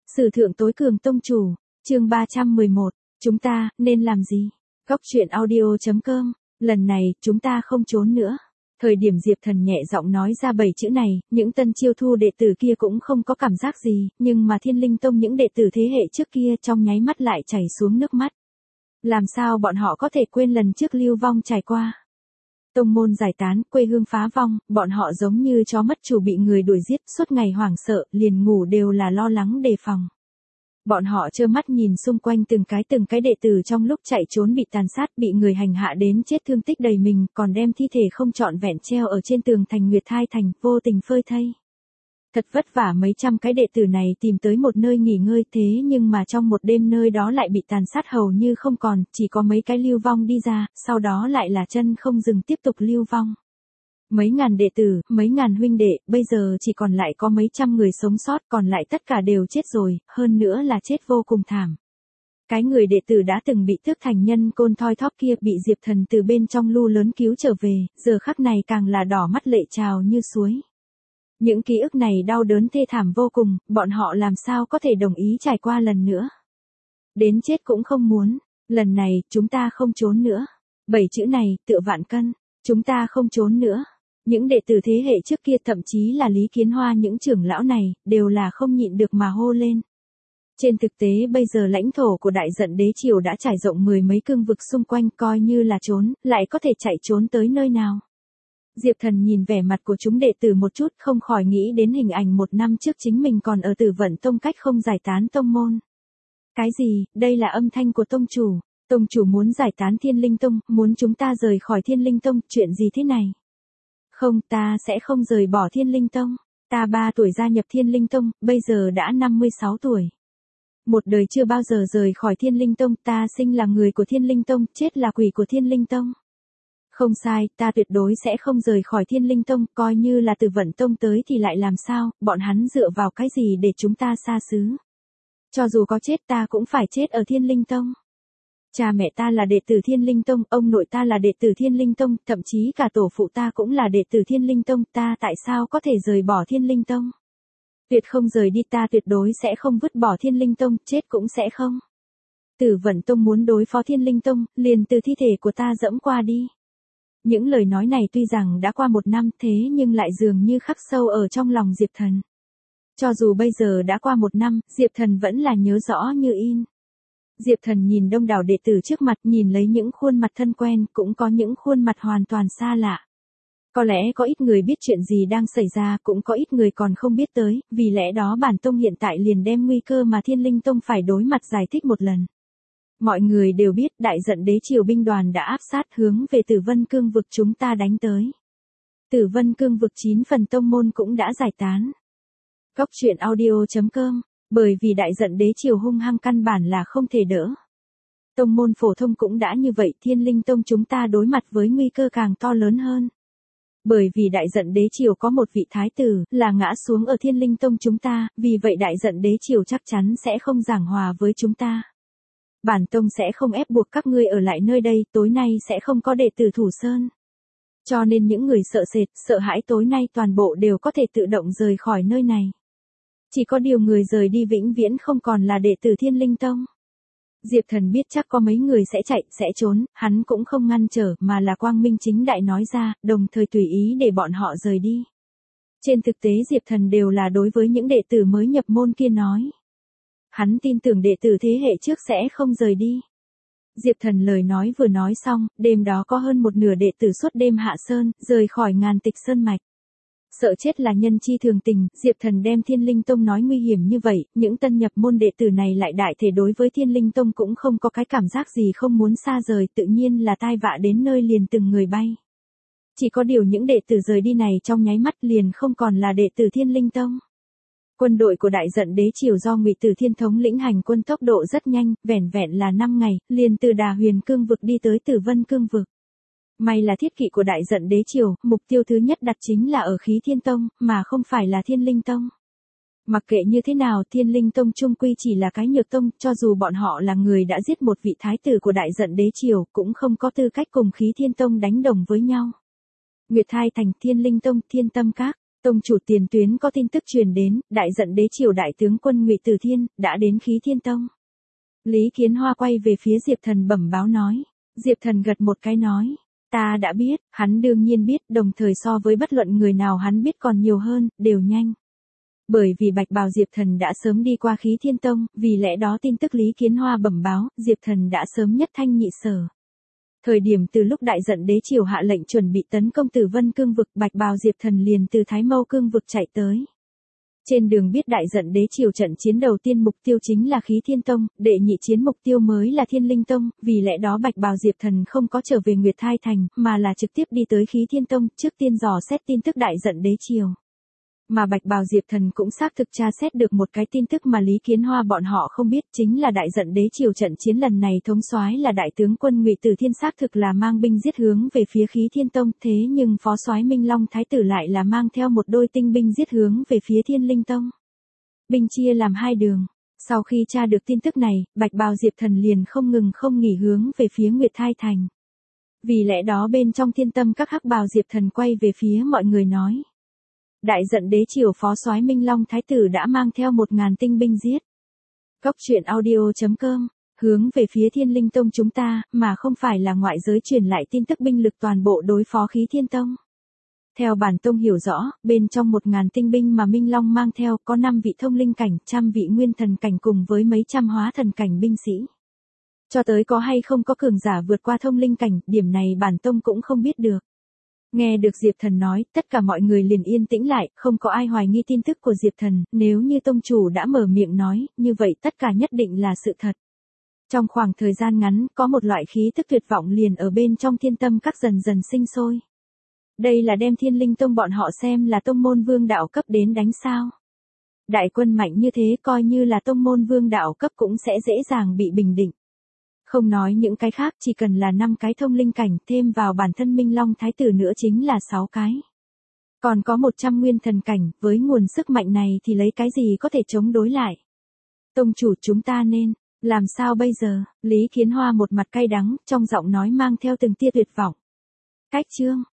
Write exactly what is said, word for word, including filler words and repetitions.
Sử thượng tối cường tông chủ, chương ba trăm mười một, chúng ta, nên làm gì? Góc truyện audio chấm com, lần này, chúng ta không trốn nữa. Thời điểm Diệp Thần nhẹ giọng nói ra bảy chữ này, những tân chiêu thu đệ tử kia cũng không có cảm giác gì, nhưng mà Thiên Linh Tông những đệ tử thế hệ trước kia trong nháy mắt lại chảy xuống nước mắt. Làm sao bọn họ có thể quên lần trước lưu vong trải qua? Tông môn giải tán, quê hương phá vong, bọn họ giống như chó mất chủ bị người đuổi giết, suốt ngày hoảng sợ, liền ngủ đều là lo lắng đề phòng. Bọn họ trơ mắt nhìn xung quanh từng cái từng cái đệ tử trong lúc chạy trốn bị tàn sát, bị người hành hạ đến chết thương tích đầy mình, còn đem thi thể không trọn vẹn treo ở trên tường thành Nguyệt Thai Thành, vô tình phơi thây. Thật vất vả mấy trăm cái đệ tử này tìm tới một nơi nghỉ ngơi, thế nhưng mà trong một đêm nơi đó lại bị tàn sát hầu như không còn, chỉ có mấy cái lưu vong đi ra, sau đó lại là chân không dừng tiếp tục lưu vong. Mấy ngàn đệ tử, mấy ngàn huynh đệ, bây giờ chỉ còn lại có mấy trăm người sống sót, còn lại tất cả đều chết rồi, hơn nữa là chết vô cùng thảm. Cái người đệ tử đã từng bị tước thành nhân côn thoi thóp kia bị Diệp Thần từ bên trong lu lớn cứu trở về, giờ khắc này càng là đỏ mắt lệ trào như suối. Những ký ức này đau đớn thê thảm vô cùng, bọn họ làm sao có thể đồng ý trải qua lần nữa. Đến chết cũng không muốn, lần này, chúng ta không trốn nữa. Bảy chữ này, tựa vạn cân, chúng ta không trốn nữa. Những đệ tử thế hệ trước kia thậm chí là Lý Kiến Hoa những trưởng lão này, đều là không nhịn được mà hô lên. Trên thực tế bây giờ lãnh thổ của Đại Giận Đế Triều đã trải rộng mười mấy cương vực xung quanh, coi như là trốn, lại có thể chạy trốn tới nơi nào. Diệp Thần nhìn vẻ mặt của chúng đệ tử một chút, không khỏi nghĩ đến hình ảnh một năm trước chính mình còn ở Tử Vận Tông cách không giải tán tông môn. Cái gì, đây là âm thanh của tông chủ, tông chủ muốn giải tán Thiên Linh Tông, muốn chúng ta rời khỏi Thiên Linh Tông, chuyện gì thế này? Không, ta sẽ không rời bỏ Thiên Linh Tông, ta ba tuổi gia nhập Thiên Linh Tông, bây giờ đã năm mươi sáu tuổi. Một đời chưa bao giờ rời khỏi Thiên Linh Tông, ta sinh là người của Thiên Linh Tông, chết là quỷ của Thiên Linh Tông. Không sai, ta tuyệt đối sẽ không rời khỏi Thiên Linh Tông, coi như là Tử Vận Tông tới thì lại làm sao, bọn hắn dựa vào cái gì để chúng ta xa xứ. Cho dù có chết ta cũng phải chết ở Thiên Linh Tông. Cha mẹ ta là đệ tử Thiên Linh Tông, ông nội ta là đệ tử Thiên Linh Tông, thậm chí cả tổ phụ ta cũng là đệ tử Thiên Linh Tông, ta tại sao có thể rời bỏ Thiên Linh Tông? Tuyệt không rời đi, ta tuyệt đối sẽ không vứt bỏ Thiên Linh Tông, chết cũng sẽ không. Tử Vận Tông muốn đối phó Thiên Linh Tông, liền từ thi thể của ta dẫm qua đi. Những lời nói này tuy rằng đã qua một năm thế nhưng lại dường như khắc sâu ở trong lòng Diệp Thần. Cho dù bây giờ đã qua một năm, Diệp Thần vẫn là nhớ rõ như in. Diệp Thần nhìn đông đảo đệ tử trước mặt, nhìn lấy những khuôn mặt thân quen, cũng có những khuôn mặt hoàn toàn xa lạ. Có lẽ có ít người biết chuyện gì đang xảy ra, cũng có ít người còn không biết tới, vì lẽ đó bản tông hiện tại liền đem nguy cơ mà Thiên Linh Tông phải đối mặt giải thích một lần. Mọi người đều biết Đại Giận Đế Triều binh đoàn đã áp sát hướng về Tử Vân Cương vực chúng ta đánh tới. Tử Vân Cương vực chín phần tông môn cũng đã giải tán. Góc truyện audio chấm com, bởi vì Đại Giận Đế Triều hung hăng căn bản là không thể đỡ. Tông môn phổ thông cũng đã như vậy, Thiên Linh Tông chúng ta đối mặt với nguy cơ càng to lớn hơn. Bởi vì Đại Giận Đế Triều có một vị thái tử, là ngã xuống ở Thiên Linh Tông chúng ta, vì vậy Đại Giận Đế Triều chắc chắn sẽ không giảng hòa với chúng ta. Bản tông sẽ không ép buộc các ngươi ở lại nơi đây, tối nay sẽ không có đệ tử Thủ Sơn. Cho nên những người sợ sệt, sợ hãi tối nay toàn bộ đều có thể tự động rời khỏi nơi này. Chỉ có điều người rời đi vĩnh viễn không còn là đệ tử Thiên Linh Tông. Diệp Thần biết chắc có mấy người sẽ chạy, sẽ trốn, hắn cũng không ngăn trở mà là quang minh chính đại nói ra, đồng thời tùy ý để bọn họ rời đi. Trên thực tế Diệp Thần đều là đối với những đệ tử mới nhập môn kia nói. Hắn tin tưởng đệ tử thế hệ trước sẽ không rời đi. Diệp Thần lời nói vừa nói xong, đêm đó có hơn một nửa đệ tử suốt đêm hạ sơn, rời khỏi Ngàn Tịch Sơn mạch. Sợ chết là nhân chi thường tình, Diệp Thần đem Thiên Linh Tông nói nguy hiểm như vậy, những tân nhập môn đệ tử này lại đại thể đối với Thiên Linh Tông cũng không có cái cảm giác gì không muốn xa rời, tự nhiên là tai vạ đến nơi liền từng người bay. Chỉ có điều những đệ tử rời đi này trong nháy mắt liền không còn là đệ tử Thiên Linh Tông. Quân đội của Đại Giận Đế Triều do Ngụy Tử Thiên thống lĩnh hành quân tốc độ rất nhanh, vẻn vẹn là năm ngày, liền từ Đà Huyền Cương vực đi tới Tử Vân Cương vực. May là thiết kỵ của Đại Giận Đế Triều, mục tiêu thứ nhất đặt chính là ở Khí Thiên Tông, mà không phải là Thiên Linh Tông. Mặc kệ như thế nào, Thiên Linh Tông chung quy chỉ là cái nhược tông, cho dù bọn họ là người đã giết một vị thái tử của Đại Giận Đế Triều, cũng không có tư cách cùng Khí Thiên Tông đánh đồng với nhau. Nguyệt Thai Thành, Thiên Linh Tông, Thiên Tâm Các. Tông chủ tiền tuyến có tin tức truyền đến, đại giận đế triều đại tướng quân Ngụy Từ Thiên, đã đến Khí Thiên Tông. Lý Kiến Hoa quay về phía Diệp Thần bẩm báo nói. Diệp Thần gật một cái nói. Ta đã biết, hắn đương nhiên biết, đồng thời so với bất luận người nào hắn biết còn nhiều hơn, đều nhanh. Bởi vì bạch bào Diệp Thần đã sớm đi qua Khí Thiên Tông, vì lẽ đó tin tức Lý Kiến Hoa bẩm báo, Diệp Thần đã sớm nhất thanh nhị sở. Thời điểm từ lúc đại giận đế triều hạ lệnh chuẩn bị tấn công Tử Vân Cương vực, bạch bào Diệp Thần liền từ Thái Mâu Cương vực chạy tới. Trên đường biết đại giận đế triều trận chiến đầu tiên mục tiêu chính là Khí Thiên Tông, đệ nhị chiến mục tiêu mới là Thiên Linh Tông, vì lẽ đó bạch bào Diệp Thần không có trở về Nguyệt Thai Thành, mà là trực tiếp đi tới Khí Thiên Tông, trước tiên dò xét tin tức đại giận đế triều. Mà bạch bào Diệp Thần cũng xác thực tra xét được một cái tin tức mà Lý Kiến Hoa bọn họ không biết, chính là đại giận đế triều trận chiến lần này thống soái là đại tướng quân Ngụy Từ Thiên, xác thực là mang binh giết hướng về phía Khí Thiên Tông, thế nhưng phó soái Minh Long Thái tử lại là mang theo một đôi tinh binh giết hướng về phía Thiên Linh Tông. Binh chia làm hai đường. Sau khi tra được tin tức này, bạch bào Diệp Thần liền không ngừng không nghỉ hướng về phía Nguyệt Thai Thành. Vì lẽ đó bên trong thiên tâm các hắc bào Diệp Thần quay về phía mọi người nói. Đại giận đế triều phó soái Minh Long Thái tử đã mang theo một ngàn tinh binh giết. Cốc truyện audio chấm com, hướng về phía Thiên Linh Tông chúng ta, mà không phải là ngoại giới truyền lại tin tức binh lực toàn bộ đối phó Khí Thiên Tông. Theo bản tông hiểu rõ, bên trong một ngàn tinh binh mà Minh Long mang theo có năm vị thông linh cảnh, trăm vị nguyên thần cảnh cùng với mấy trăm hóa thần cảnh binh sĩ. Cho tới có hay không có cường giả vượt qua thông linh cảnh, điểm này bản tông cũng không biết được. Nghe được Diệp Thần nói, tất cả mọi người liền yên tĩnh lại, không có ai hoài nghi tin tức của Diệp Thần, nếu như tông chủ đã mở miệng nói, như vậy tất cả nhất định là sự thật. Trong khoảng thời gian ngắn, có một loại khí tức tuyệt vọng liền ở bên trong thiên tâm các dần dần sinh sôi. Đây là đem Thiên Linh Tông bọn họ xem là tông môn vương đạo cấp đến đánh sao. Đại quân mạnh như thế coi như là tông môn vương đạo cấp cũng sẽ dễ dàng bị bình định. Không nói những cái khác, chỉ cần là năm cái thông linh cảnh, thêm vào bản thân Minh Long Thái tử nữa chính là sáu cái. Còn có một trăm nguyên thần cảnh, với nguồn sức mạnh này thì lấy cái gì có thể chống đối lại. Tông chủ chúng ta nên, làm sao bây giờ? Lý Kiến Hoa một mặt cay đắng, trong giọng nói mang theo từng tia tuyệt vọng. Cách chương